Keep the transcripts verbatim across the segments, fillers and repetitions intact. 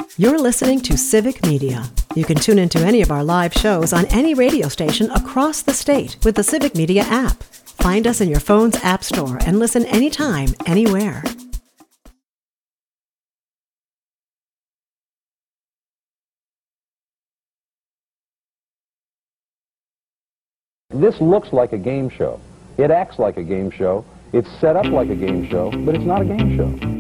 You're listening to Civic Media. You can tune into any of our live shows on any radio station across the state with the Civic Media app. Find us in your phone's app store and listen anytime, anywhere. This looks like a game show. It acts like a game show. It's set up like a game show, but it's not a game show.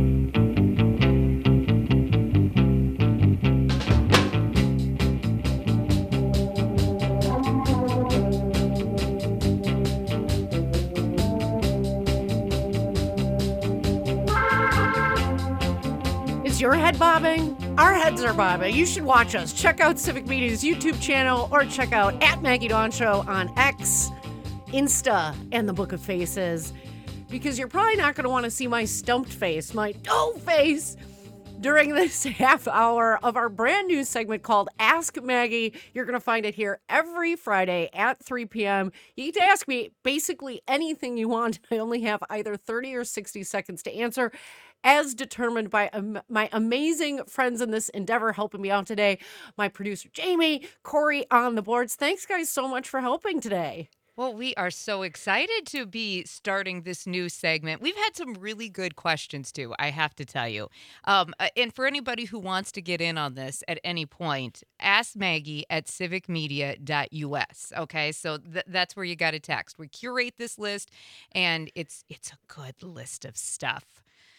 Is your head bobbing? Our heads are bobbing. You should watch us. Check out Civic Media's YouTube channel or check out at Maggie Dawn Show on X, Insta, and the Book of Faces, because you're probably not going to want to see my stumped face, my dough face, during this half hour of our brand new segment called Ask Maggie. You're going to find it here every Friday at three p.m. You get to ask me basically anything you want. I only have either thirty or sixty seconds to answer, as determined by um, my amazing friends in this endeavor helping me out today. My producer, Jamie, Corey on the boards. Thanks, guys, so much for helping today. Well, we are so excited to be starting this new segment. We've had some really good questions, too, I have to tell you. Um, and for anybody who wants to get in on this at any point, ask Maggie at civic media dot u s, okay? So th- that's where you got to text. We curate this list, and it's it's a good list of stuff.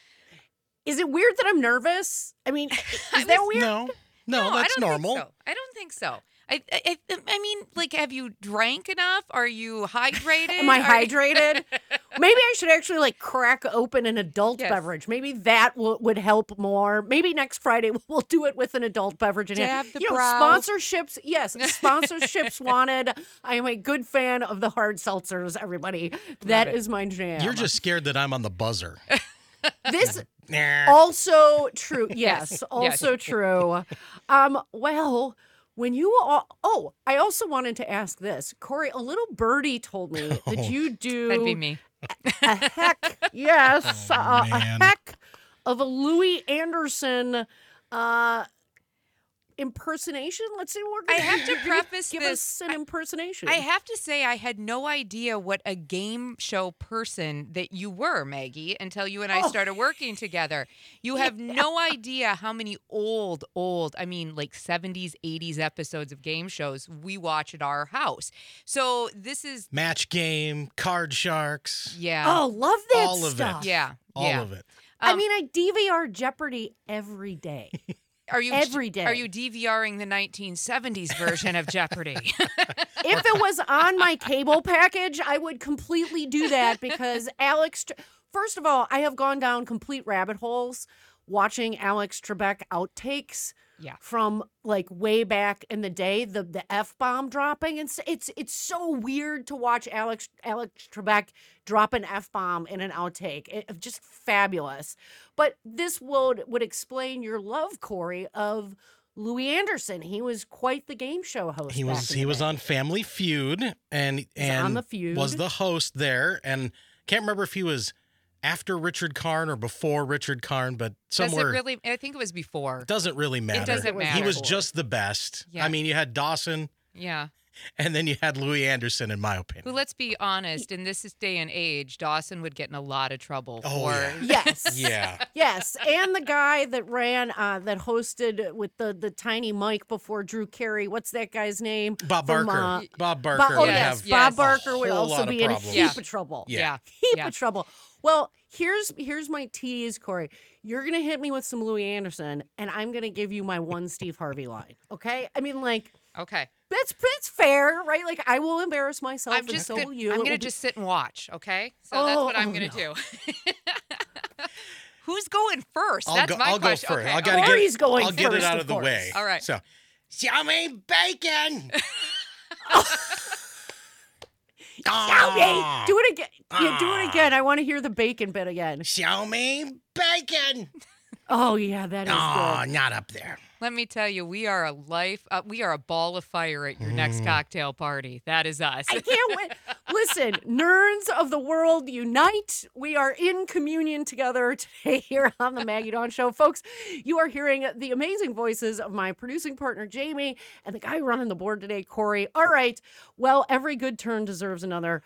Is it weird that I'm nervous? I mean, is that weird? No, no, no that's I don't normal. Think so. I don't think so. I, I I mean, like, have you drank enough? Are you hydrated? Am I Are hydrated? Maybe I should actually, like, crack open an adult Yes. beverage. Maybe that w- would help more. Maybe next Friday we'll do it with an adult beverage. in Dab hand. the you know, brow. sponsorships. Yes, sponsorships wanted. I am a good fan of the hard seltzers, everybody. That it. is my jam. You're just scared that I'm on the buzzer. This Nah. also true. Yes, Yes. also Yes. true. Um, well, when you all, oh, I also wanted to ask this, Corey. A little birdie told me that Oh. you do That'd be me. a heck, yes, Oh, uh, a man. heck of a Louis Anderson uh, impersonation. Let's see. We're I gonna, have to you're gonna preface give this- us an impersonation. I have to say, I had no idea what a game show person that you were, Maggie, until you and I Oh. started working together. You have no idea how many old, old, I mean, like seventies, eighties episodes of game shows we watch at our house. So this is, Match Game, Card Sharks, yeah. Oh, love that all of it. stuff. yeah. all yeah. of it. I Um, mean, I D V R Jeopardy every day. Are you every day. Are you DVRing the nineteen seventies version of Jeopardy? If it was on my cable package, I would completely do that because Alex, first of all, I have gone down complete rabbit holes watching Alex Trebek outtakes Yeah. from like way back in the day, the the F-bomb dropping. And it's it's so weird to watch Alex Alex Trebek drop an F-bomb in an outtake. It, just fabulous. But this would would explain your love, Corey, of Louis Anderson. He was quite the game show host. He back was in he the was day. on Family Feud and and on The Feud. was the host there, and can't remember if he was after Richard Karn or before Richard Karn, but somewhere Does it really? I think it was before. doesn't really matter. doesn't He matter. was just the best. Yeah. I mean, you had Dawson, Yeah. and then you had Louis Anderson, in my opinion. Well, let's be honest. In this day and age, Dawson would get in a lot of trouble Oh, for. yeah. Yes. Yeah. Yes, and the guy that ran, uh, that hosted with the the tiny mic before Drew Carey. What's that guy's name? Bob From, Barker. uh, Bob Barker Bob, oh would yes, have yes. Bob Barker would a whole also lot be of in a problems. heap Yeah. of trouble. Yeah. Yeah. Heap Yeah. of trouble. Well, here's here's my tease, Corey. You're gonna hit me with some Louis Anderson, and I'm gonna give you my one Steve Harvey line. Okay? I mean, like Okay. that's that's fair, right? Like I will embarrass myself, I'm and just so gonna, will you. I'm It gonna will be- just sit and watch. Okay. So that's Oh, what I'm oh, gonna no. do. Who's going first? I'll That's go. my I'll question. go first. Okay. I all gotta right. get. Corey's going I'll get it first, out of of the course. way. All right. So, show me bacon. Show me. Do it again. Yeah, do it Ah. again. I want to hear the bacon bit again. Show me bacon. Oh, yeah, that is Oh, good. not up there. Let me tell you, we are a life, uh, we are a ball of fire at your next cocktail party. That is us. I can't wait. Listen, nerds of the world unite. We are in communion together today here on the Maggie Dawn Show. Folks, you are hearing the amazing voices of my producing partner, Jamie, and the guy running the board today, Corey. All right. Well, every good turn deserves another.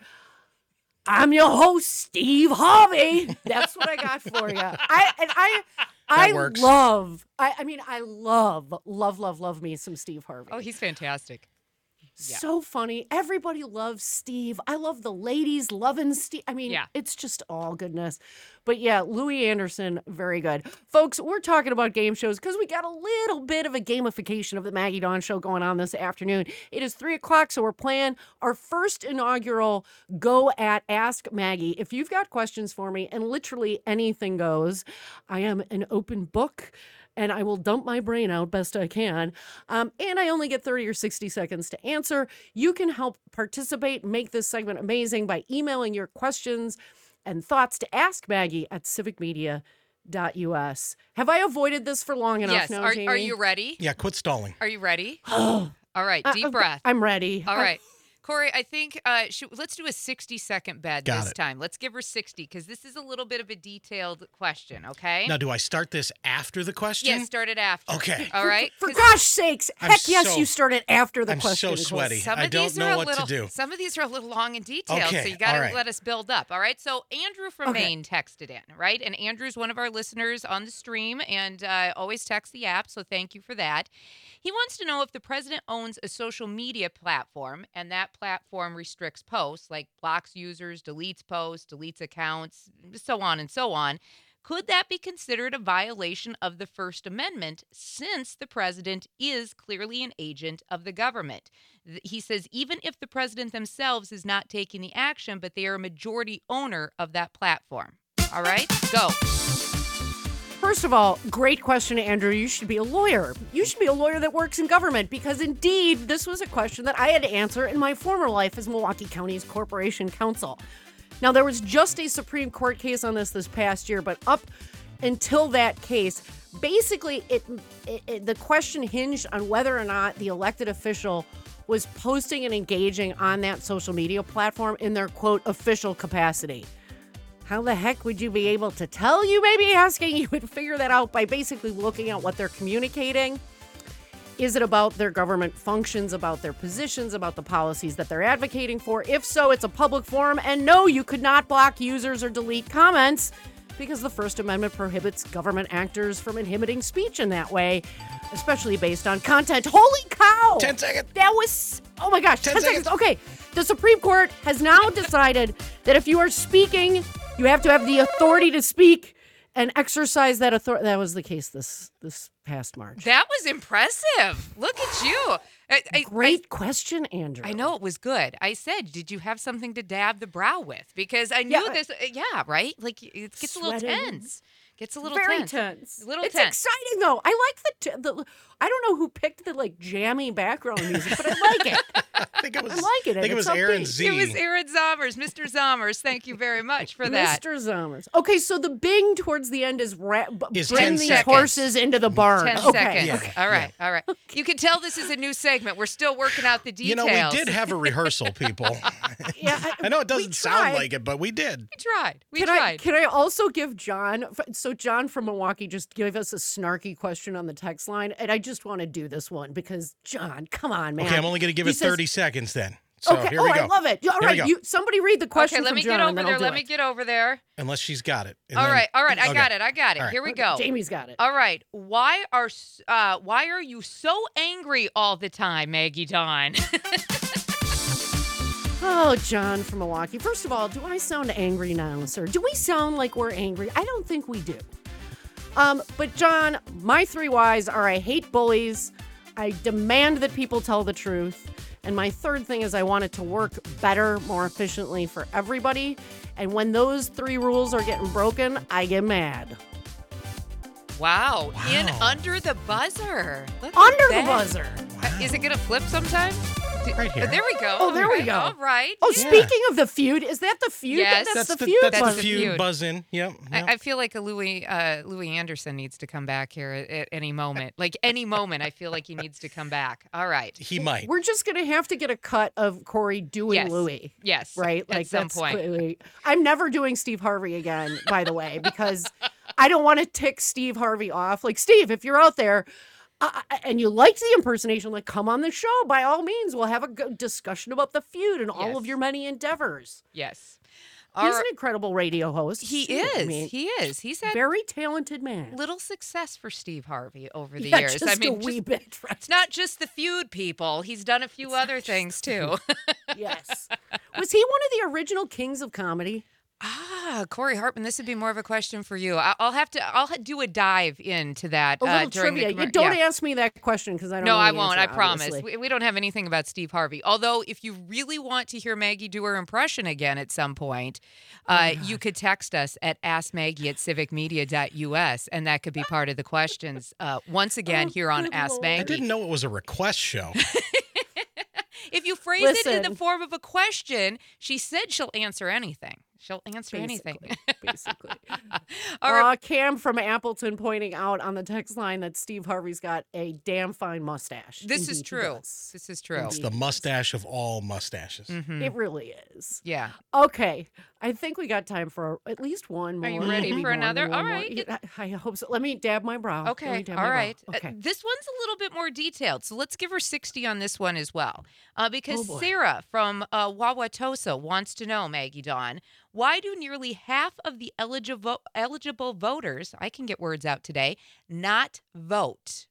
I'm your host, Steve Harvey. That's what I got for you. I and I I works. love, I, I mean, I love, love, love, love me some Steve Harvey. Oh, he's fantastic. Yeah. So funny. Everybody loves Steve. I love the ladies loving Steve. I mean, Yeah. it's just all goodness. But yeah, Louis Anderson, very good. Folks, we're talking about game shows because we got a little bit of a gamification of the Maggie Dawn Show going on this afternoon. It is three o'clock, so we're playing our first inaugural Go at Ask Maggie. If you've got questions for me, and literally anything goes, I am an open book. And I will dump my brain out best I can. Um, and I only get thirty or sixty seconds to answer. You can help participate and make this segment amazing by emailing your questions and thoughts to Ask Maggie at civic media dot u s. Have I avoided this for long enough Yes. now, Are, Jamie? are you ready? Yeah, quit stalling. Are you ready? All right. Deep Uh, breath. I'm ready. All right. Corey, I think uh, should, let's do a sixty-second bed Got this it. time. Let's give her sixty because this is a little bit of a detailed question, okay? Now, do I start this after the question? Yeah, start it after. Okay. All right? For 'Cause gosh sakes, I'm heck yes, so- you started after the I'm question. so sweaty. Some I of don't these know are a what little, to do. Some of these are a little long and detailed, Okay, so you got to all right. let us build up. All right. So Andrew from Okay. Maine texted in, right? And Andrew's one of our listeners on the stream and uh, always texts the app, so thank you for that. He wants to know if the president owns a social media platform and that platform restricts posts, like blocks users, deletes posts, deletes accounts, so on and so on. Could that be considered a violation of the First Amendment since the president is clearly an agent of the government? Th- He says even if the president themselves is not taking the action, but they are a majority owner of that platform. All right, go. First of all, great question, Andrew. You should be a lawyer. You should be a lawyer that works in government because indeed, this was a question that I had to answer in my former life as Milwaukee County's Corporation Counsel. Now, there was just a Supreme Court case on this this past year, but up until that case, basically, it, it, it the question hinged on whether or not the elected official was posting and engaging on that social media platform in their, quote, official capacity. How the heck would you be able to tell? You may be asking. You would figure that out by basically looking at what they're communicating. Is it about their government functions, about their positions, about the policies that they're advocating for? If so, it's a public forum. And no, you could not block users or delete comments because the First Amendment prohibits government actors from inhibiting speech in that way, especially based on content. Holy cow! Ten seconds. That was, oh my gosh, Ten ten, seconds. seconds. Okay, the Supreme Court has now decided that if you are speaking, you have to have the authority to speak and exercise that authority. That was the case this this past March. That was impressive. Look at you. I, I, Great question, Andrew. I, I know it was good. I said, did you have something to dab the brow with? Because I knew Yeah, I- this. uh, Yeah, right? Like it gets a little Sweating. tense. Gets a little Very tense. tense. A little it's tense. exciting though. I like the, t- the. I don't know who picked the like jammy background music, but I like it. I think it was. I like it. I think it It's was Aaron upbeat. Z. It was Aaron Zommers, Mister Zommers. Thank you very much for that. Mister Zommers. Okay, so the bing towards the end is ra- b- Is bring ten these seconds. horses into the barn. Ten okay. seconds. Yeah. All right. All right. You can tell this is a new segment. We're still working out the You details. know, we did have a rehearsal, people. Yeah, I, I know it we doesn't sound tried. like it, but we did. We tried. We Can tried. I can I also give John? So John from Milwaukee just gave us a snarky question on the text line, and I just want to do this one because John, come on, man. Okay, I'm only going to give He it says- thirty seconds then. So okay. here oh, we go. I love it. All Here we right, go. you somebody read the question okay, let from me John, get and then over there. I'll do Let it. me get over there. Unless she's got it. And All then- right. All right. I Okay. got it. I got it. All right. Here we go. Jamie's got it. All right. Why are s- uh why are you so angry all the time, Maggie Dawn? Oh, John from Milwaukee. First of all, do I sound angry now, sir? Do we sound like we're angry? I don't think we do. Um, but John, my three whys are I hate bullies, I demand that people tell the truth, and my third thing is I want it to work better, more efficiently for everybody. And when those three rules are getting broken, I get mad. wow. In Wow. under the buzzer. Look at Under the that. buzzer. Uh, Is it gonna flip sometime? Right here. There we go. Oh, there we Okay, go. All right. Oh, Yeah. speaking of the feud, is that the feud? Yes. That's, That's the, the, feud. that's buzz. the the feud, feud. buzz in. Yep. yep. I, I feel like a Louis uh, Louis Anderson needs to come back here at, at any moment. Like any moment, I feel like he needs to come back. All right. he might. We're just gonna have to get a cut of Corey doing Yes. Louis. Yes. Right? At Like some that's point. clearly- I'm never doing Steve Harvey again, by the way, because I don't want to tick Steve Harvey off. Like, Steve, if you're out there uh, and you liked the impersonation, like, come on the show. By all means, we'll have a good discussion about the feud and all Yes. of your many endeavors. Yes. He's All an right. incredible radio host. He too. I is. mean, he is. He's had very talented man. little success for Steve Harvey over the yeah, years. just I mean, a wee just- bit. Right? it's not just the feud, people. He's done a few other things too. Yes. Was he one of the original kings of comedy? Ah, Corey Hartman, this would be more of a question for you. I- I'll have to. I'll ha- do a dive into that A uh, little during trivia. the. commer- you don't yeah. ask me that question because I don't No, know I the won't. answer, I promise. obviously. We, we don't have anything about Steve Harvey. Although, if you really want to hear Maggie do her impression again at some point, uh, you could text us at ask maggie at civic media dot u s, and that could be part of the questions uh, once again Oh, here on good Ask Lord. I Maggie. didn't know it was a request show. If you phrase it in the Listen. form of a question, she said she'll answer anything. She'll answer anything. Basically. All right. Uh, Cam from Appleton pointing out on the text line that Steve Harvey's got a damn fine mustache. This is Indeed, he true. does. This is true. It's the mustache of all mustaches. Mhm. It really is. Yeah. Okay. I think we got time for at least one more. Are you ready maybe for more than another? one All more. right. Yeah, I I hope so. Let me dab my brow. Let me Okay. dab All my brow. right. Uh, Okay. this one's a little bit more detailed. So let's give her sixty on this one as well. Uh, because Oh, boy. Sarah from uh, Wauwatosa wants to know, Maggie Dawn, why do nearly half of the eligible eligible voters, I can get words out today, not vote?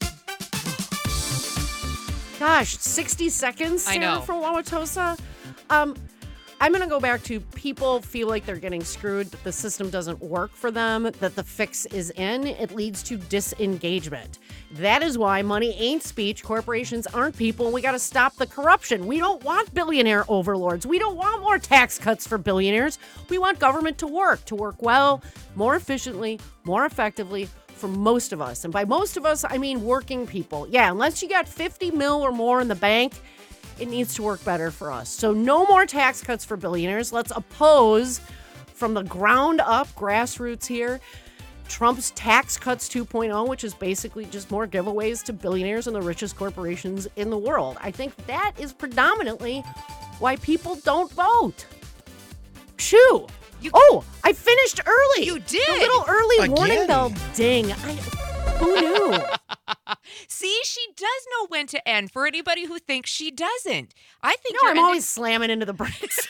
Gosh, sixty seconds, I Sarah know. from Wauwatosa. Um, I'm going to go back to people feel like they're getting screwed, that the system doesn't work for them, that the fix is in. It leads to disengagement. That is why money ain't speech. Corporations aren't people. And we got to stop the corruption. We don't want billionaire overlords. We don't want more tax cuts for billionaires. We want government to work, to work well, more efficiently, more effectively for most of us. And by most of us, I mean working people. Yeah, unless you got fifty mil or more in the bank, it needs to work better for us. So no more tax cuts for billionaires. Let's oppose from the ground up, grassroots here, Trump's Tax Cuts two point oh, which is basically just more giveaways to billionaires and the richest corporations in the world. I think that is predominantly why people don't vote. Shoo! You- oh, I finished early. You did. The little early warning Again. bell ding. I, who knew? See, she does know when to end for anybody who thinks she doesn't. I think No, you're I'm ending- always slamming into the brakes.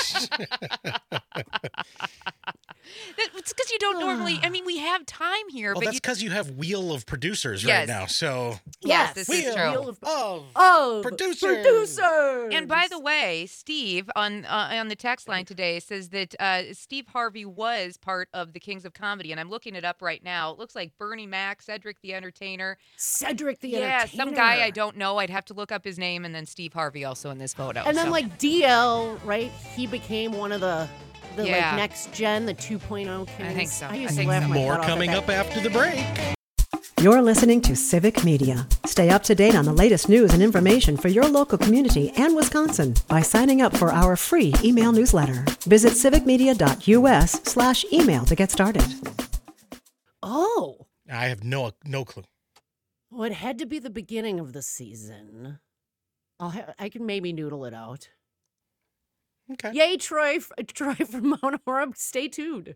It's because you don't normally. I mean, we have time here, Well, but that's you, because you have wheel of producers Yes. right now. So yes, this is Wheel true. Wheel of- of Oh, Producers. producers. And by the way, Steve on uh, on the text line today says that uh, Steve Harvey was part of the Kings of Comedy, and I'm looking it up right now. It looks like Bernie Mac, Cedric the Entertainer, Cedric the yeah, Entertainer. some guy I don't know. I'd have to look up his name, and then Steve Harvey also in this photo. And then so. like D L, right? He became one of the the Yeah. like next gen, the two point oh kings. think so. I I used think to laugh so. my more butt off at coming that. up after the break. You're listening to Civic Media. Stay up to date on the latest news and information for your local community and Wisconsin by signing up for our free email newsletter. Visit civic media dot u s slash email to get started. Oh, I have no no clue. well, it had to be the beginning of the season. I'll ha- I can maybe noodle it out. Okay. Yay, Troy! f- Troy from Mount Horeb. Stay tuned.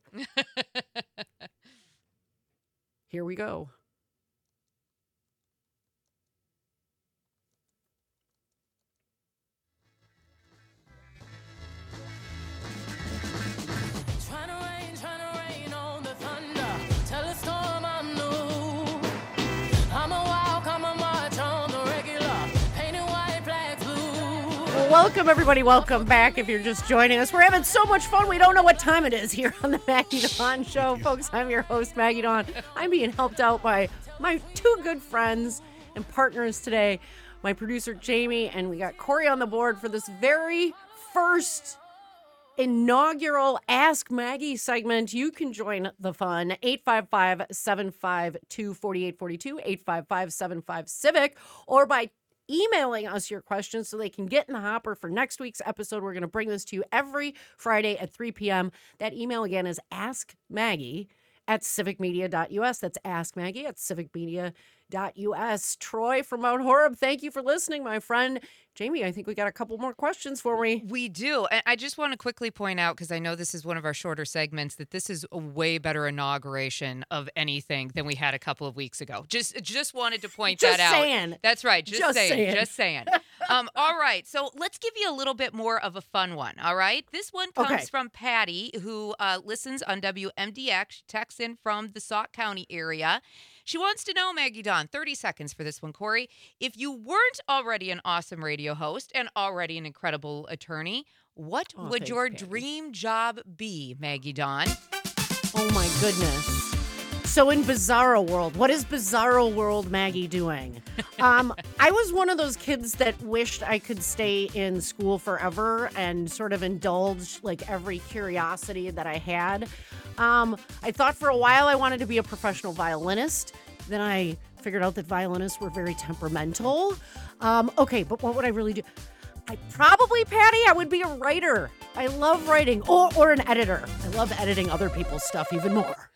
Here we go. Tryna rain, tryna rain on the thunder. Tell a storm I'm new. I'm a walk, I'm a march on the regular. Painted white flags blue. Welcome, everybody. Welcome back. If you're just joining us, we're having so much fun. We don't know what time it is here on the Maggie Dawn Show. Folks, I'm your host, Maggie Dawn. I'm being helped out by my two good friends and partners today, my producer, Jamie, and we got Corey on the board for this very first inaugural Ask Maggie segment. You can join the fun. eight five five, seven five two, four eight four two, eight five five, seven five, CIVIC, or by emailing us your questions so they can get in the hopper for next week's episode. We're going to bring this to you every Friday at three p.m. That email again is askmaggie at civicmedia dot u s. That's askmaggie at civicmedia dot u s. Troy from Mount Horeb, thank you for listening, my friend. Jamie, I think we got a couple more questions for me. We do. And I just want to quickly point out, because I know this is one of our shorter segments, that this is a way better inauguration of anything than we had a couple of weeks ago. Just just wanted to point Just that saying. out. That's right. Just, Just saying, saying. Just saying. um, all right. So let's give you a little bit more of a fun one. All right. This one comes Okay. from Patty, who uh, listens on W M D X. She texts in from the Sauk County area. She wants to know, Maggie Dawn, thirty seconds for this one, Corey. If you weren't already an awesome radio host and already an incredible attorney, what Oh, would thanks, your Patty. dream job be, Maggie Dawn? Oh my goodness. So in Bizarro World, what is Bizarro World Maggie doing? Um, I was one of those kids that wished I could stay in school forever and sort of indulge like every curiosity that I had. Um, I thought for a while I wanted to be a professional violinist. Then I figured out that violinists were very temperamental. Um, okay, but what would I really do? I probably, Patty, I would be a writer. I love writing, or, or an editor. I love editing other people's stuff even more.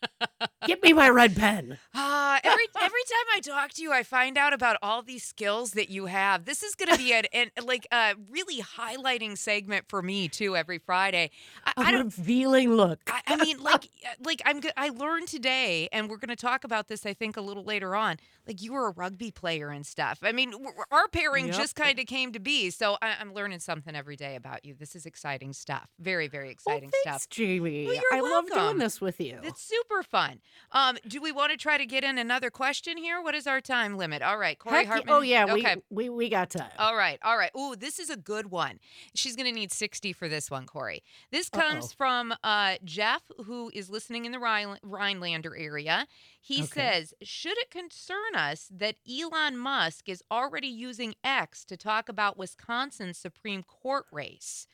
Give me my red pen. Ah, every every time I talk to you, I find out about all these skills that you have. This is going to be an, an like a really highlighting segment for me too every Friday. I, I A don't. revealing look. I, I mean, like, like I'm. go- I learned today, and we're going to talk about this. I think a little later on. Like you were a rugby player and stuff. I mean, w- w- our pairing Yep. just kind of came to be. So I, I'm learning something every day about you. This is exciting stuff. Very, very exciting well, thanks, stuff. Jamie. Well, you're I love doing welcome. this with you. It's super fun. Um, do we want to try to get in another question here? What is our time limit? All right, Corey Heck yeah- Hartman. oh yeah, Okay. we, we we got time. All right, all right. Ooh, this is a good one. She's going to need sixty for this one, Corey. This comes Uh-oh. from uh, Jeff, who is listening in the Rhine- Rhinelander area. He Okay. says, should it concern us that Elon Musk is already using X to talk about Wisconsin's Supreme Court race?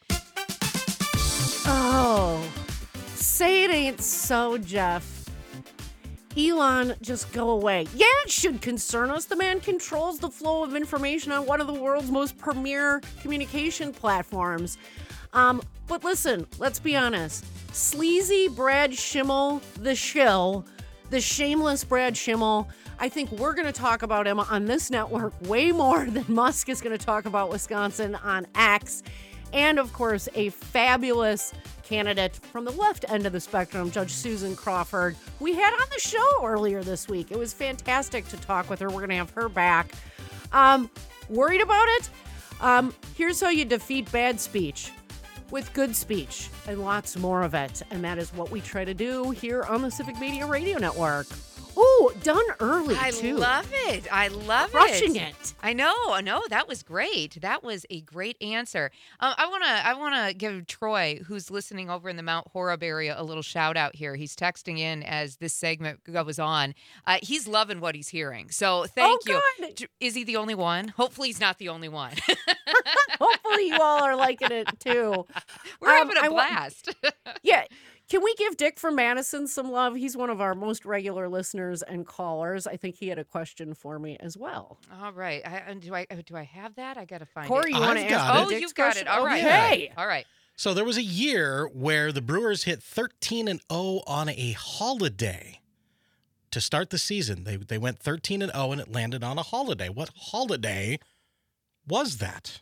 Oh, say it ain't so, Jeff. Elon, just go away. Yeah, it should concern us. The man controls the flow of information on one of the world's most premier communication platforms. Um, but listen, let's be honest. Sleazy Brad Schimmel, the shill, the shameless Brad Schimmel, I think we're going to talk about him on this network way more than Musk is going to talk about Wisconsin on X. And of course, a fabulous candidate from the left end of the spectrum, Judge Susan Crawford, we had on the show earlier this week. It was fantastic to talk with her. We're going to have her back. Um, worried about it? Um, here's how you defeat bad speech. With good speech and lots more of it. And that is what we try to do here on the Civic Media Radio Network. Ooh, done early, I too. love it. I love Crushing it. it. I know. No, that was great. That was a great answer. Um, I want to I want to give Troy, who's listening over in the Mount Horeb area, a little shout out here. He's texting in as this segment goes on. Uh, he's loving what he's hearing. So thank Oh, you. good. Tr- Is he the only one? Hopefully he's not the only one. Hopefully you all are liking it, too. We're Um, having a I wa- blast. Yeah. Can we give Dick from Madison some love? He's one of our most regular listeners and callers. I think he had a question for me as well. All right. I, and do I do I have that? I got to find Corey, it. you want to I've answer got the it. Oh, Dick's you've got question? it. All right. Okay. All right. So there was a year where the Brewers hit thirteen and oh on a holiday to start the season. They they went thirteen and oh and it landed on a holiday. What holiday was that?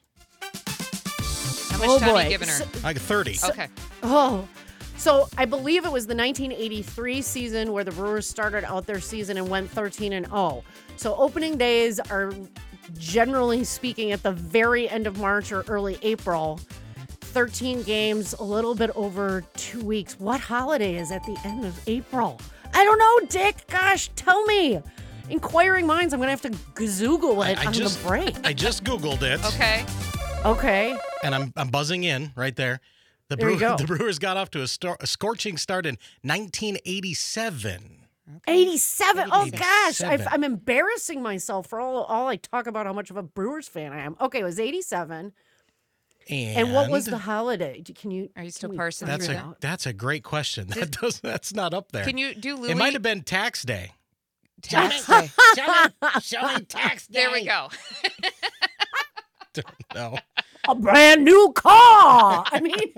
How much Oh, time are boy. you giving her? So- Like thirty. Okay. Oh, so I believe it was the nineteen eighty-three season where the Brewers started out their season and went thirteen and oh. So opening days are generally speaking at the very end of March or early April. thirteen games, a little bit over two weeks. What holiday is at the end of April? I don't know, Dick. Gosh, tell me. Inquiring minds, I'm going to have to gazoogle it I, I on just the break. I just Googled it. Okay. Okay. And I'm I'm buzzing in right there. The, There you go. the Brewers got off to a, star, a scorching start in nineteen eighty-seven. eighty-seven. Oh, gosh. I've, eighty-seven. I'm embarrassing myself for all, all I talk about how much of a Brewers fan I am. Okay, it was eighty-seven. And, And, what was the holiday? Do- Can you? Are you can still we parsing figure That's it a out? that's a great question. That does that's not up there. Can you do Louis? It might have been tax day. Tax day. Show me, show me tax day. There we go. Don't know. A brand new car. I mean,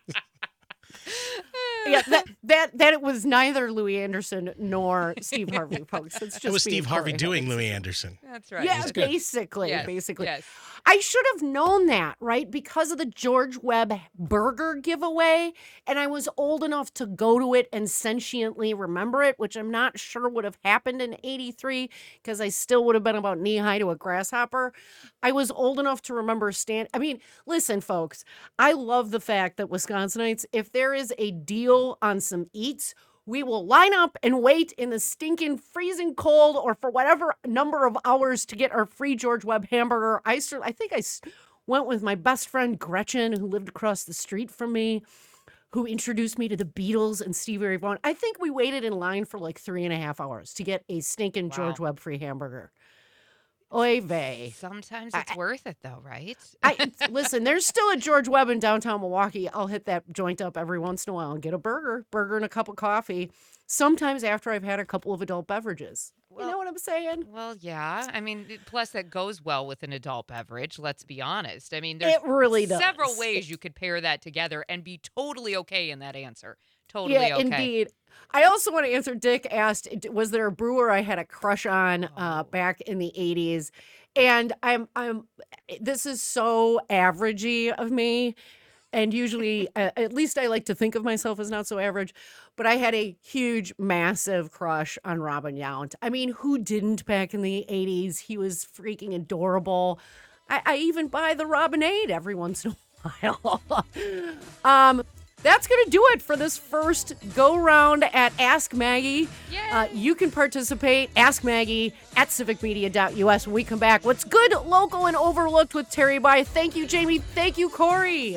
yeah, that that that it was neither Louis Anderson nor Steve Harvey, folks. It's just It was being Steve Harvey Corey doing Haines. Louis Anderson. That's right. Yeah, good. basically, Yes, basically. yes. I should have known that, right? Because of the George Webb burger giveaway. And I was old enough to go to it and sentiently remember it, which I'm not sure would have happened in eighty-three because I still would have been about knee high to a grasshopper. I was old enough to remember stand. I mean, listen, folks, I love the fact that Wisconsinites, if there is a deal on some eats, we will line up and wait in the stinking freezing cold or for whatever number of hours to get our free George Webb hamburger. I, cer- I think I s- went with my best friend Gretchen, who lived across the street from me, who introduced me to the Beatles and Stevie Ray Vaughan. I think we waited in line for like three and a half hours to get a stinking Wow. George Webb free hamburger. Oy vey. Sometimes I- it's worth it, though, right? I listen, there's still a George Webb in downtown Milwaukee. I'll hit that joint up every once in a while and get a burger, burger and a cup of coffee. Sometimes after I've had a couple of adult beverages. you Well- know what I'm saying? Well, yeah. I mean, it- plus that goes well with an adult beverage. Let's be honest. I mean, there's It really does. several ways you could pair that together and be totally okay in that answer. Totally Yeah, okay. indeed. I also want to answer. Dick asked, d- "Was there a brewer I had a crush on uh, Oh. back in the eighties?" And I'm, I'm. This is so averagey of me, and usually, uh, at least I like to think of myself as not so average. But I had a huge, massive crush on Robin Yount. I mean, who didn't back in the eighties? He was freaking adorable. I, I even buy the Robinade every once in a while. um. That's going to do it for this first go round at Ask Maggie. Uh, you can participate. Ask Maggie at civic media dot U S. When we come back, what's good, local, and overlooked with Terry By. Thank you, Jamie. Thank you, Corey.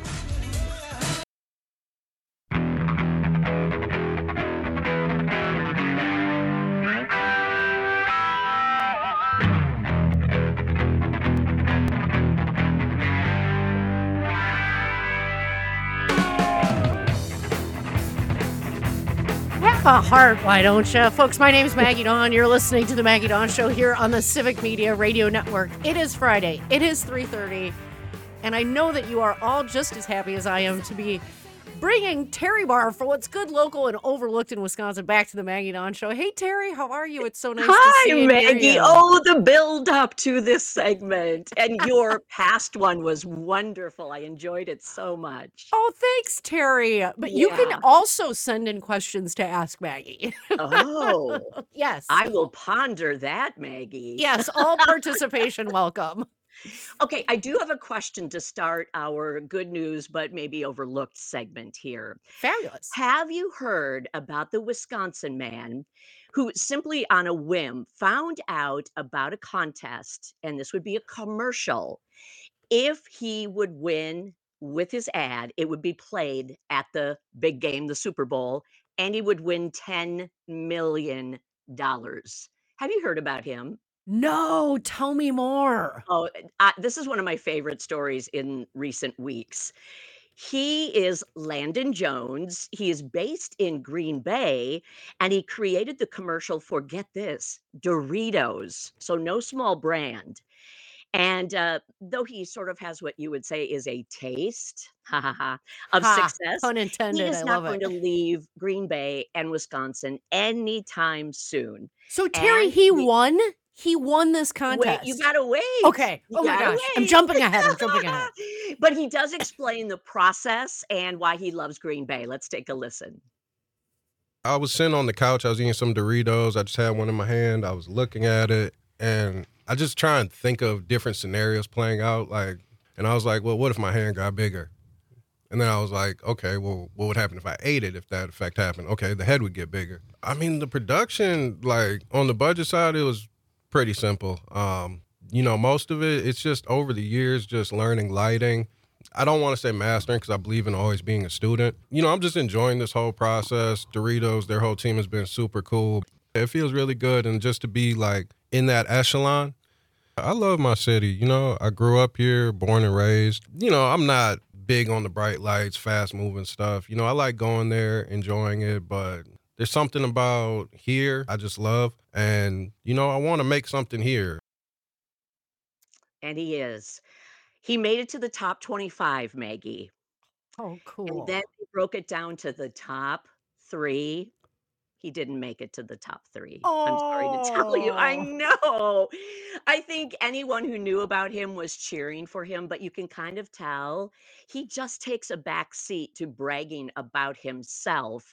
Have a heart, why don't you? Folks, my name is Maggie Dawn. You're listening to The Maggie Dawn Show here on the Civic Media Radio Network. It is Friday. It is three thirty. And I know that you are all just as happy as I am to be bringing Terry Barr for what's good, local, and overlooked in Wisconsin back to The Maggie Dawn Show. Hey, Terry, how are you? It's so nice to Hi, see and hear Maggie. you. Oh, the build up to this segment. And your past one was wonderful. I enjoyed it so much. Oh, thanks, Terry. But you can Yeah. also send in questions to Ask Maggie. Oh, Yes. I will ponder that, Maggie. Yes, all participation welcome. Okay, I do have a question to start our good news, but maybe overlooked segment here. Fabulous. Have you heard about the Wisconsin man who simply on a whim found out about a contest, and this would be a commercial? If he would win with his ad, it would be played at the big game, the Super Bowl, and he would win ten million dollars. Have you heard about him? No, tell me more. Oh, uh, this is one of my favorite stories in recent weeks. He is Landon Jones. He is based in Green Bay, and he created the commercial for, get this, Doritos. So no small brand. And uh, though he sort of has what you would say is a taste ha, ha, ha, of Ha, success, pun he intended. is I not love going it. to leave Green Bay and Wisconsin anytime soon. So Terry, And he he- won. He won this Wait, contest. you gotta wait. Okay. You Oh my gotta gosh. I'm wait. jumping ahead. I'm jumping ahead. But he does explain the process and why he loves Green Bay. Let's take a listen. I was sitting on the couch. I was eating some Doritos. I just had one in my hand. I was looking at it, and I just try and think of different scenarios playing out. Like, and I was like, well, what if my hand got bigger? And then I was like, okay, well, what would happen if I ate it? If that effect happened, okay, the head would get bigger. I mean, the production, like on the budget side, it was pretty simple. Um, you know, most of it, it's just over the years, just learning lighting. I don't want to say mastering because I believe in always being a student. You know, I'm just enjoying this whole process. Doritos, their whole team has been super cool. It feels really good. And just to be like in that echelon, I love my city. You know, I grew up here, born and raised. You know, I'm not big on the bright lights, fast moving stuff. You know, I like going there, enjoying it, but there's something about here I just love. And, you know, I want to make something here. And he is. He made it to the top twenty-five, Maggie. Oh, And cool. then he broke it down to the top three. He didn't make it to the top three. I'm sorry to tell you. I Oh. know. I think anyone who knew about him was cheering for him, but you can kind of tell he just takes a back seat to bragging about himself.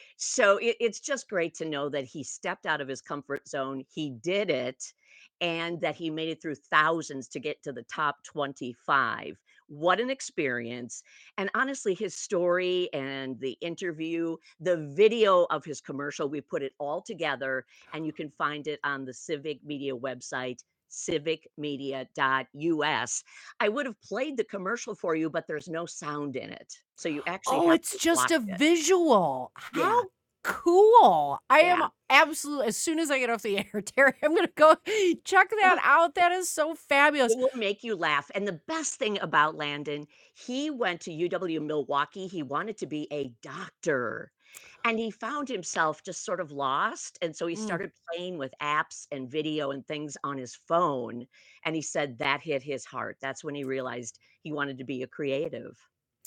So it, it's just great to know that he stepped out of his comfort zone. He did it, and that he made it through thousands to get to the top twenty-five. What an experience. And honestly, his story and the interview, the video of his commercial, we put it all together, and you can find it on the Civic Media website, civic media dot U S. I would have played the commercial for you, but there's no sound in it. So you actually Oh, have it's to just watch a it. visual. Yeah. How cool. I am Yeah. absolutely, as soon as I get off the air, Terry, I'm going to go check that out. That is so fabulous. It will make you laugh. And the best thing about Landon, he went to U W Milwaukee. He wanted to be a doctor. And he found himself just sort of lost. And so he Mm. started playing with apps and video and things on his phone. And he said that hit his heart. That's when he realized he wanted to be a creative.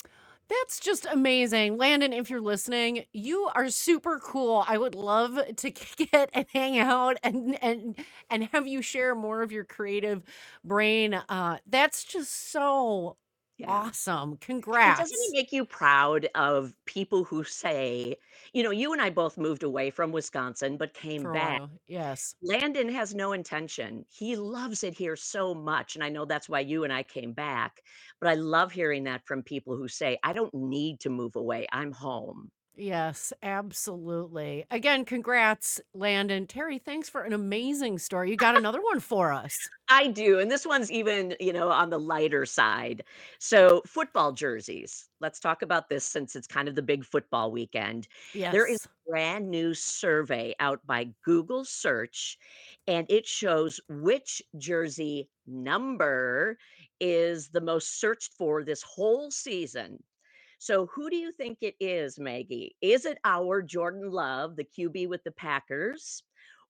That's just amazing. Landon, if you're listening, you are super cool. I would love to get and hang out and and and have you share more of your creative brain. Uh that's just so Yeah. awesome. And doesn't it Congrats. make you proud of people who say, you know, you and I both moved away from Wisconsin, but came For a back. while. Yes. Landon has no intention. He loves it here so much, and I know that's why you and I came back, but I love hearing that from people who say, "I don't need to move away. I'm home." Yes, absolutely. Again, congrats, Landon. Terry, thanks for an amazing story. You got another one for us. I do, and this one's even, you know, on the lighter side. So, football jerseys. Let's talk about this since it's kind of the big football weekend. There is Yes. a brand new survey out by Google Search, and it shows which jersey number is the most searched for this whole season. So, who do you think it is, Maggie? Is it our Jordan Love, the Q B with the Packers?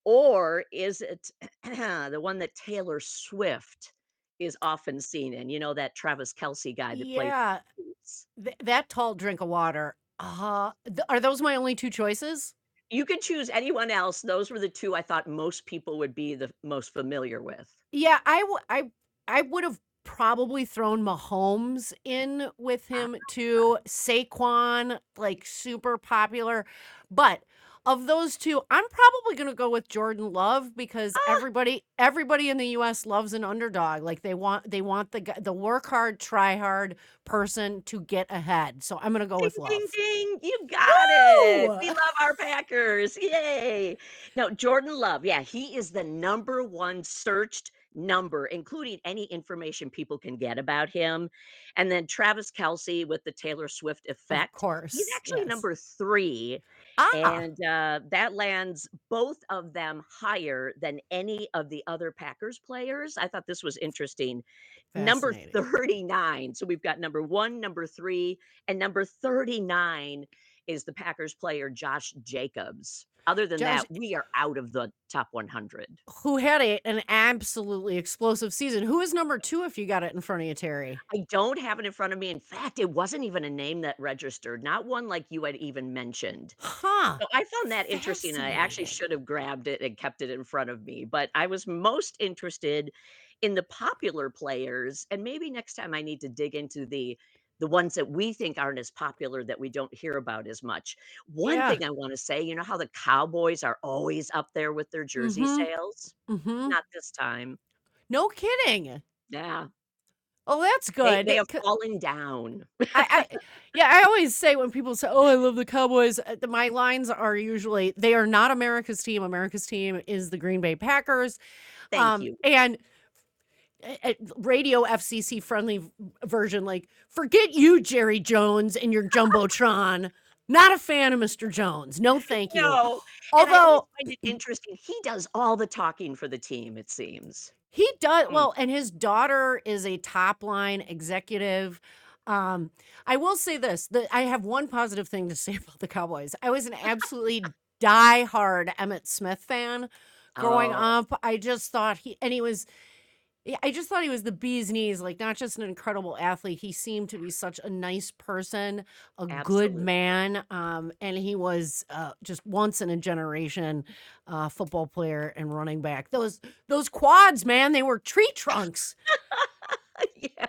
Or is it the one that Taylor Swift is often seen in? You know, that Travis Kelce guy that plays Yeah, the Chiefs. th- that tall drink of water. Uh, th- are those my only two choices? You could choose anyone else. Those were the two I thought most people would be the most familiar with. Yeah, I w- I I would have probably thrown Mahomes in with him too. Saquon, like super popular, but of those two, I'm probably going to go with Jordan Love because Ah, everybody everybody in the U S loves an underdog. Like they want they want the guy- the work hard, try hard person to get ahead. So I'm going to go ding, with ding, Love. ding. You got it. Woo! We love our Packers. Yay. Now, Jordan Love, yeah, he is the number one searched number, including any information people can get about him. And then Travis Kelce with the Taylor Swift Of effect. He's course. actually Yes. number three. Ah, And uh, that lands both of them higher than any of the other Packers players. I thought this was interesting. Number fascinating. thirty-nine. So we've got number one, number three, and number thirty-nine is the Packers player Josh Jacobs. Other than Josh, that, we are out of the top one hundred. who had a, an absolutely explosive season. Who is number two if you got it in front of you, Terry? I don't have it in front of me. In fact, it wasn't even a name that registered, not one like you had even mentioned. Huh. So I found that interesting, and I actually Fascinating. should have grabbed it and kept it in front of me. But I was most interested in the popular players, and maybe next time I need to dig into the the ones that we think aren't as popular that we don't hear about as much. One Yeah. thing I want to say, you know how the Cowboys are always up there with their jersey Mm-hmm. sales? Mm-hmm. Not this time. No kidding. Yeah, Oh, that's they good. they have C- fallen down. I, I, yeah, I always say when people say, "Oh, I love the Cowboys," uh, the- my lines are usually, "They are not America's team. America's team is the Green Bay Packers." Thank Um, you. and uh, uh, radio F C C friendly v- version, like, forget you, Jerry Jones, and your jumbotron. Not a fan of Mister Jones. No, thank you. No, and I always Although find it interesting. He does all the talking for the team, it seems. he does Hmm. well, and his daughter is a top line executive. Um, I will say this: that I have one positive thing to say about the Cowboys. I was an absolutely diehard Emmett Smith fan growing Oh, up. I just thought he, and he was, yeah, I just thought he was the bee's knees, like not just an incredible athlete. He seemed to be such a nice person, a good absolutely. man, um, and he was uh, just once in a generation uh, football player and running back. Those those quads, man, they were tree trunks. Yeah.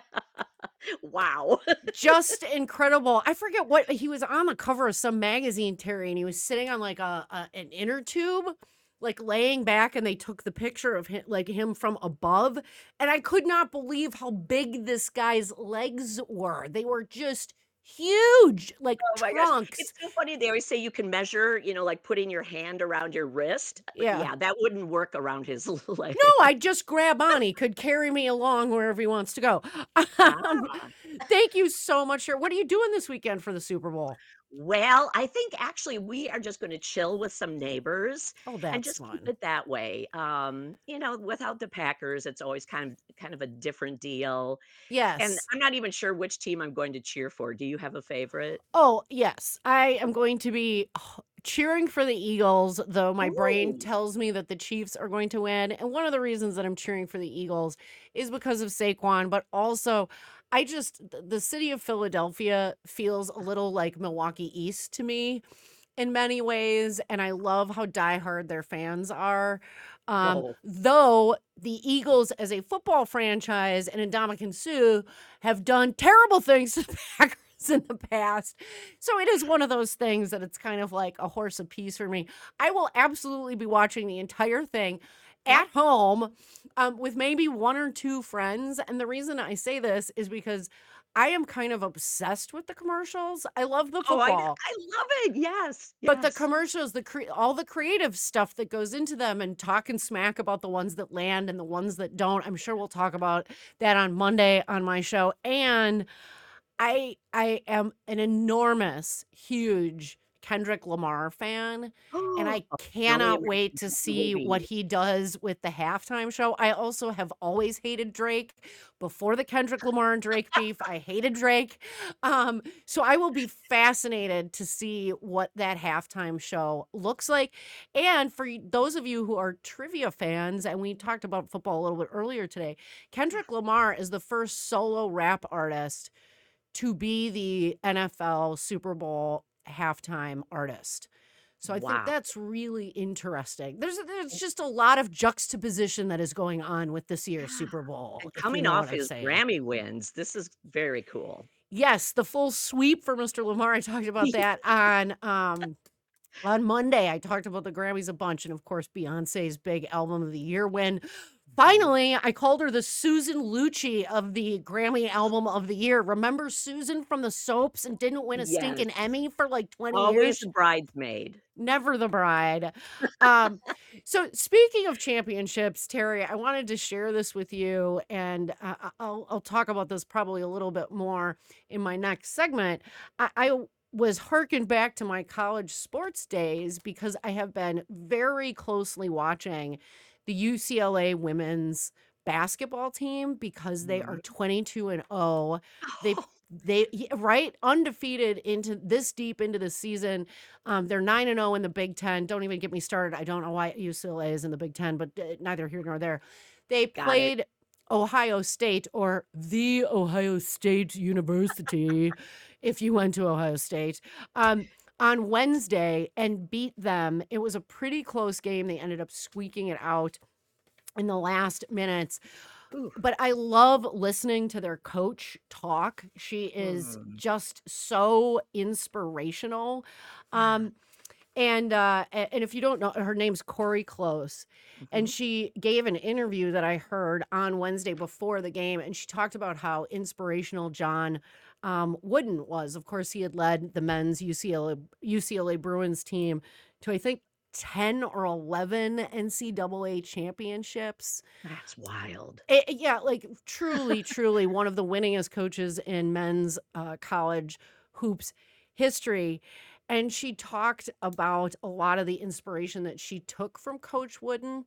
Wow. Just incredible. I forget what he was on the cover of some magazine, Terry, and he was sitting on like a, a an inner tube, like laying back, and they took the picture of him, like him from above, and I could not believe how big this guy's legs were. They were just huge, like Oh my gosh. trunks. It's so funny. They always say you can measure, you know, like putting your hand around your wrist. But Yeah. yeah, that wouldn't work around his leg. No, I just grab on. He could carry me along wherever he wants to go. Um, Ah. thank you so much. Sher. What are you doing this weekend for the Super Bowl? Well, I think actually we are just going to chill with some neighbors Oh, and that's just keep fun. it that way. Um, you know, without the Packers, it's always kind of kind of a different deal. And Yes. I'm not even sure which team I'm going to cheer for. Do you have a favorite? Oh, yes. I am going to be h- cheering for the Eagles, though my brain Ooh. tells me that the Chiefs are going to win. And one of the reasons that I'm cheering for the Eagles is because of Saquon, but also I just, th- the city of Philadelphia feels a little like Milwaukee East to me in many ways, and I love how diehard their fans are. Um, Oh, though the Eagles, as a football franchise, and Ndamukong Suh have done terrible things to the Packers in the past, so it is one of those things that it's kind of like a horse apiece for me. I will absolutely be watching the entire thing yeah. at home um, with maybe one or two friends, and the reason I say this is because I am kind of obsessed with the commercials. I love the Oh, I kn- football. I love it. Yes. But the Yes. commercials, the cre all the creative stuff that goes into them and talking smack about the ones that land and the ones that don't, I'm sure we'll talk about that on Monday on my show. And I I am an enormous, huge Kendrick Lamar fan, and Oh, I tell me cannot about wait the to see what movie. he does with the halftime show. I also have always hated Drake. Before the Kendrick Lamar and Drake beef, I hated Drake. Um, so I will be fascinated to see what that halftime show looks like. And for y- those of you who are trivia fans, and we talked about football a little bit earlier today, Kendrick Lamar is the first solo rap artist to be the N F L Super Bowl halftime artist. So I think Wow. that's really interesting. There's there's just a lot of juxtaposition that is going on with this year's Super Bowl, And if you coming know what off I'm his saying. Grammy wins, this is very cool. Yes, the full sweep for Mister Lamar. I talked about that on um on Monday. I talked about the Grammys a bunch, and of course Beyonce's big album of the year win. Finally, I called her the Susan Lucci of the Grammy album of the year. Remember Susan from the Soaps and didn't win a Yes. stinking Emmy for like twenty Always years? the bridesmaid. Never the bride. Um, so speaking of championships, Terry, I wanted to share this with you, and uh, I- I'll I'll talk about this probably a little bit more in my next segment. I, I was harkened back to my college sports days because I have been very closely watching the U C L A women's basketball team because they are Mhm. twenty-two and oh. They they yeah, right undefeated into this deep into the season. Um, they're nine and oh in the Big Ten. Don't even get me started. I don't know why U C L A is in the Big Ten, but uh, neither here nor there. They Got it. played Ohio State, or the Ohio State University, if you went to Ohio State, um, on Wednesday and beat them. It was a pretty close game. They ended up squeaking it out in the last minutes. Ooh. But I love listening to their coach talk. She is Mm. just so inspirational. Um, and uh, a- and if you don't know, her name's Corey Close, and Mhm. she gave an interview that I heard on Wednesday before the game, and she talked about how inspirational John um, Wooden was. Of course, he had led the men's U C L A U C L A Bruins team to, I think, ten or eleven N C double A championships. That's wild. Eh, eh, yeah, like truly, truly one of the winningest coaches in men's uh, college hoops history. And she talked about a lot of the inspiration that she took from Coach Wooden.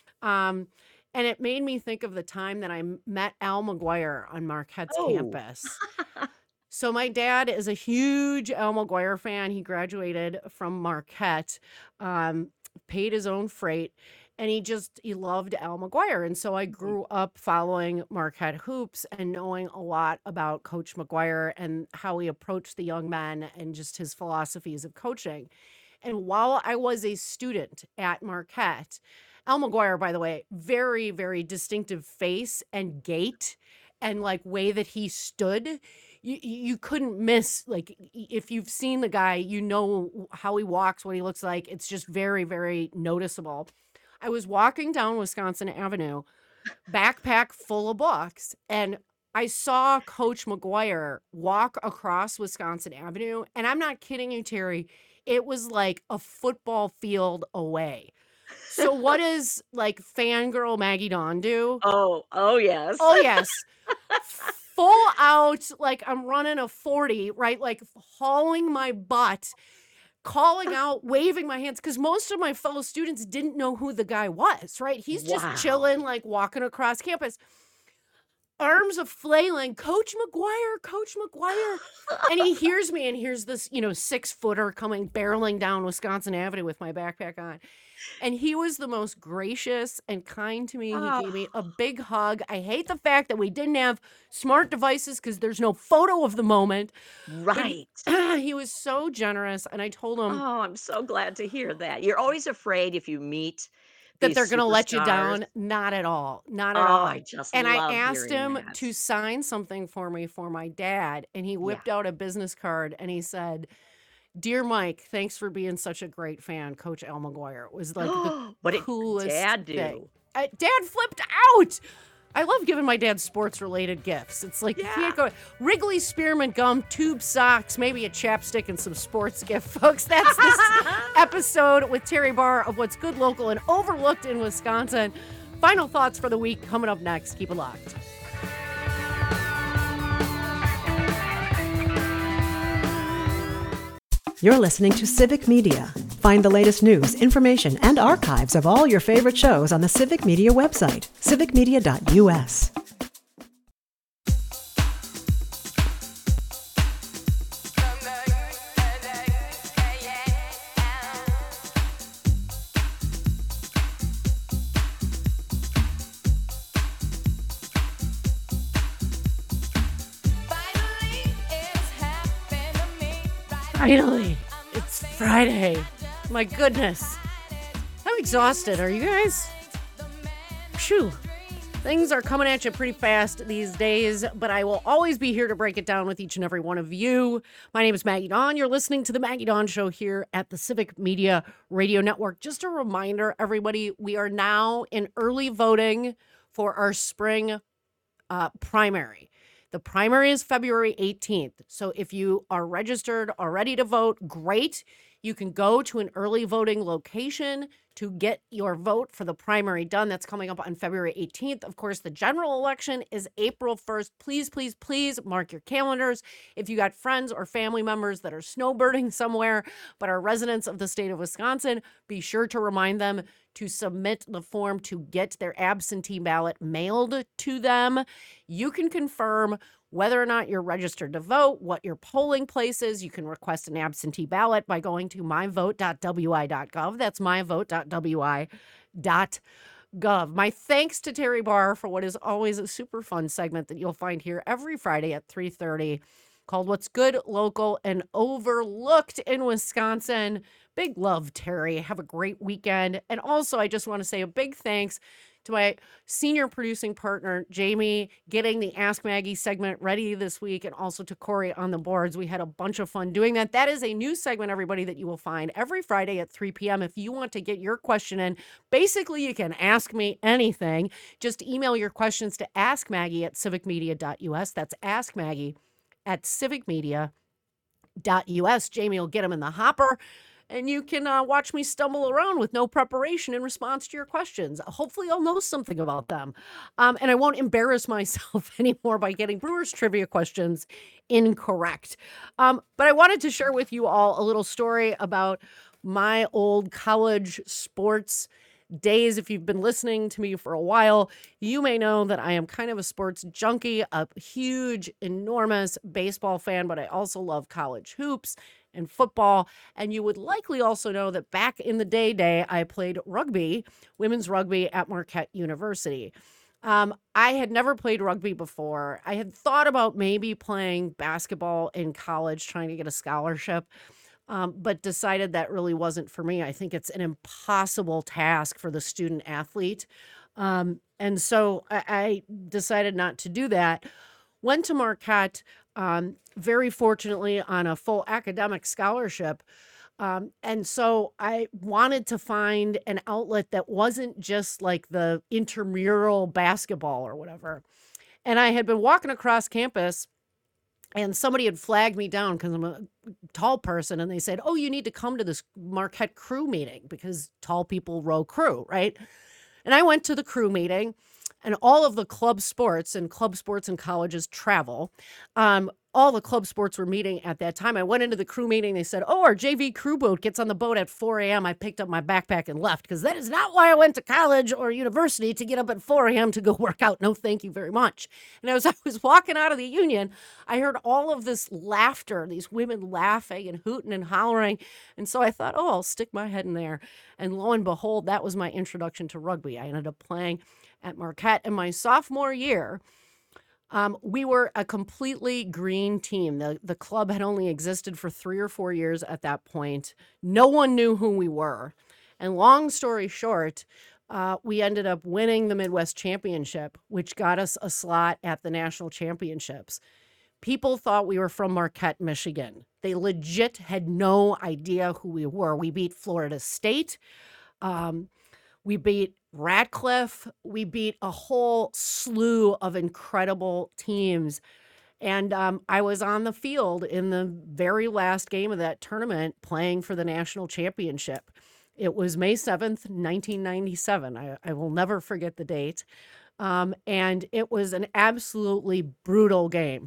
Um, and it made me think of the time that I m- met Al McGuire on Marquette's Oh. campus. So my dad is a huge Al McGuire fan. He graduated from Marquette, um, paid his own freight, and he just he loved Al McGuire. And so I grew up following Marquette hoops and knowing a lot about Coach McGuire and how he approached the young men and just his philosophies of coaching. And while I was a student at Marquette, Al McGuire, by the way, very, very distinctive face and gait and like way that he stood. You, you couldn't miss, like, if you've seen the guy, you know how he walks, what he looks like. It's just very, very noticeable. I was walking down Wisconsin Avenue, backpack full of books, and I saw Coach McGuire walk across Wisconsin Avenue. And I'm not kidding you, Terry. It was like a football field away. So what does like fangirl Maggie Dawn do? Oh, oh yes. Oh, yes. Full out, like I'm running a forty, right? Like hauling my butt, calling out, waving my hands, because most of my fellow students didn't know who the guy was, right? He's just Wow. chilling, like walking across campus. Arms of flailing, Coach McGuire, Coach McGuire. And he hears me and hears this, you know, six footer coming barreling down Wisconsin Avenue with my backpack on. And he was the most gracious and kind to me. He Oh. gave me a big hug. I hate the fact that we didn't have smart devices because there's no photo of the moment. But he, Right. he was so generous. And I told him Oh, I'm so glad to hear that. You're always afraid if you meet that these they're going to let you superstars. down. Not at all. Not at Oh, all. I just And I love asked hearing him that. to sign something for me for my dad. And he Yeah. whipped out a business card and he said, "Dear Mike, thanks for being such a great fan, Coach Al McGuire." It was like the What did coolest Dad thing. do? Uh, Dad flipped out. I love giving my dad sports-related gifts. It's like, you Yeah. can't go Wrigley Spearmint gum, tube socks, maybe a chapstick, and some sports gift, folks. That's this episode with Terry Barr of What's Good Local and Overlooked in Wisconsin. Final thoughts for the week coming up next. Keep it locked. You're listening to Civic Media. Find the latest news, information, and archives of all your favorite shows on the Civic Media website, civic media dot u s. Finally, it's Friday. My goodness. I'm exhausted. Are you guys? Phew. Things are coming at you pretty fast these days, but I will always be here to break it down with each and every one of you. My name is Maggie Dawn. You're listening to the Maggie Dawn Show here at the Civic Media Radio Network. Just a reminder, everybody, we are now in early voting for our spring uh, primary. The primary is February eighteenth. So if you are registered or ready to vote, great. You can go to an early voting location to get your vote for the primary done. That's coming up on February eighteenth. Of course, the general election is April first. Please, please, please mark your calendars. If you got friends or family members that are snowbirding somewhere but are residents of the state of Wisconsin, be sure to remind them to submit the form to get their absentee ballot mailed to them. You can confirm whether or not you're registered to vote, what your polling place is. You can request an absentee ballot by going to my vote dot w i dot gov. That's my vote dot w i dot gov. My thanks to Terry Barr for what is always a super fun segment that you'll find here every Friday at three thirty called What's Good, Local, and Overlooked in Wisconsin. Big love, Terry. Have a great weekend. And also, I just want to say a big thanks to my senior producing partner, Jamie, getting the Ask Maggie segment ready this week, and also to Corey on the boards. We had a bunch of fun doing that. That is a new segment, everybody, that you will find every Friday at three p.m. If you want to get your question in, basically you can ask me anything. Just email your questions to askmaggie at civic media dot u s. That's askmaggie at civic media dot u s. Jamie will get them in the hopper. And you can uh, watch me stumble around with no preparation in response to your questions. Hopefully I'll know something about them. Um, and I won't embarrass myself anymore by getting Brewers trivia questions incorrect. Um, but I wanted to share with you all a little story about my old college sports days. If you've been listening to me for a while, you may know that I am kind of a sports junkie, a huge, enormous baseball fan, but I also love college hoops and football. And you would likely also know that back in the day day, I played rugby, women's rugby at Marquette University. Um, I had never played rugby before. I had thought about maybe playing basketball in college, trying to get a scholarship, um, but decided that really wasn't for me. I think it's an impossible task for the student athlete. Um, and so I, I decided not to do that. Went to Marquette, um, very fortunately on a full academic scholarship. Um, and so I wanted to find an outlet that wasn't just like the intramural basketball or whatever. And I had been walking across campus and somebody had flagged me down because I'm a tall person. And they said, oh, you need to come to this Marquette crew meeting because tall people row crew, right? And I went to the crew meeting. And all of the club sports and club sports in colleges travel. Um, all the club sports were meeting at that time. I went into the crew meeting. They said, oh, our J V crew boat gets on the boat at four a.m. I picked up my backpack and left because that is not why I went to college or university, to get up at four a.m. to go work out. No, thank you very much. And as I was walking out of the union, I heard all of this laughter, these women laughing and hooting and hollering. And so I thought, oh, I'll stick my head in there. And lo and behold, that was my introduction to rugby. I ended up playing at Marquette in my sophomore year. Um, we were a completely green team. The, the club had only existed for three or four years at that point. No one knew who we were. And long story short, uh, we ended up winning the Midwest Championship, which got us a slot at the national championships. People thought we were from Marquette, Michigan. They legit had no idea who we were. We beat Florida State. Um, we beat Radcliffe. We beat a whole slew of incredible teams. And um, I was on the field in the very last game of that tournament playing for the national championship. It was May seventh, nineteen ninety-seven. I, I will never forget the date. Um, and it was an absolutely brutal game.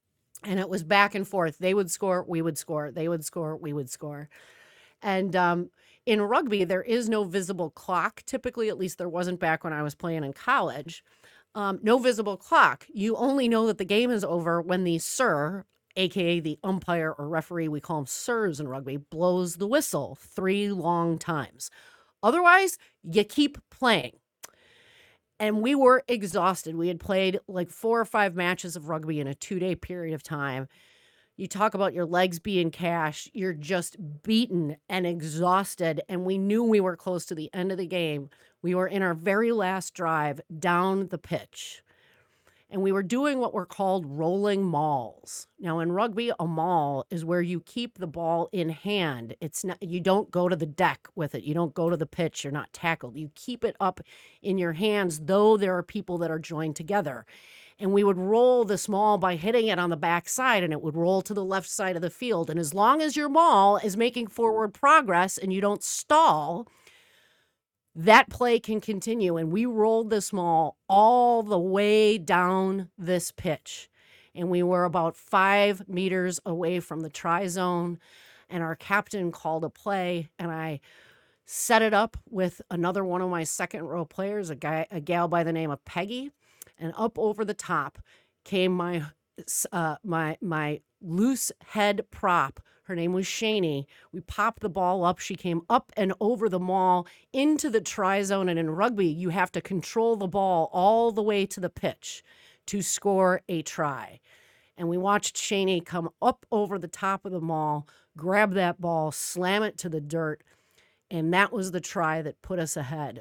And it was back and forth. They would score, we would score. They would score, we would score. And um, in rugby, there is no visible clock. Typically, at least there wasn't back when I was playing in college. Um, no visible clock. You only know that the game is over when the sir, a k a the umpire or referee, we call them sirs in rugby, blows the whistle three long times. Otherwise, you keep playing. And we were exhausted. We had played like four or five matches of rugby in a two-day period of time. You talk about your legs being cash. You're just beaten and exhausted. And we knew we were close to the end of the game. We were in our very last drive down the pitch. And we were doing what were called rolling mauls. Now, in rugby, a maul is where you keep the ball in hand. It's not, you don't go to the deck with it. You don't go to the pitch. You're not tackled. You keep it up in your hands, though there are people that are joined together. And we would roll this maul by hitting it on the back side, and it would roll to the left side of the field. And as long as your maul is making forward progress and you don't stall, that play can continue. And we rolled this maul all the way down this pitch. And we were about five meters away from the try zone. And our captain called a play. And I set it up with another one of my second row players, a guy, a gal by the name of Peggy. And up over the top came my uh, my my loose head prop. Her name was Shani. We popped the ball up. She came up and over the maul into the try zone. And in rugby, you have to control the ball all the way to the pitch to score a try. And we watched Shani come up over the top of the maul, grab that ball, slam it to the dirt. And that was the try that put us ahead.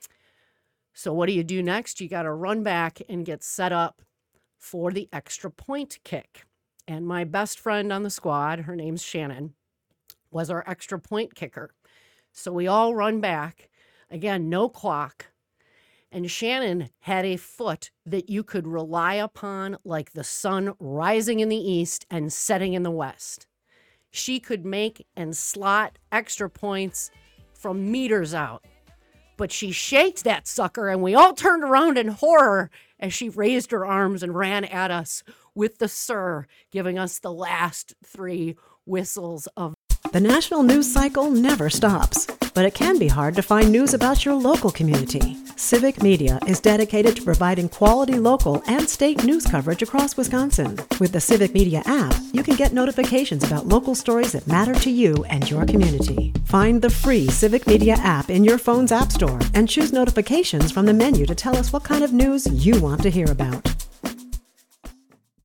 So what do you do next? You got to run back and get set up for the extra point kick. And my best friend on the squad, her name's Shannon, was our extra point kicker. So we all run back. Again, no clock. And Shannon had a foot that you could rely upon like the sun rising in the east and setting in the west. She could make and slot extra points from meters out. But she shaked that sucker, and we all turned around in horror as she raised her arms and ran at us with the sir, giving us the last three whistles of. The national news cycle never stops. but it can be hard to find news about your local community. Civic Media is dedicated to providing quality local and state news coverage across Wisconsin. With the Civic Media app, you can get notifications about local stories that matter to you and your community. Find the free Civic Media app in your phone's app store and choose notifications from the menu to tell us what kind of news you want to hear about.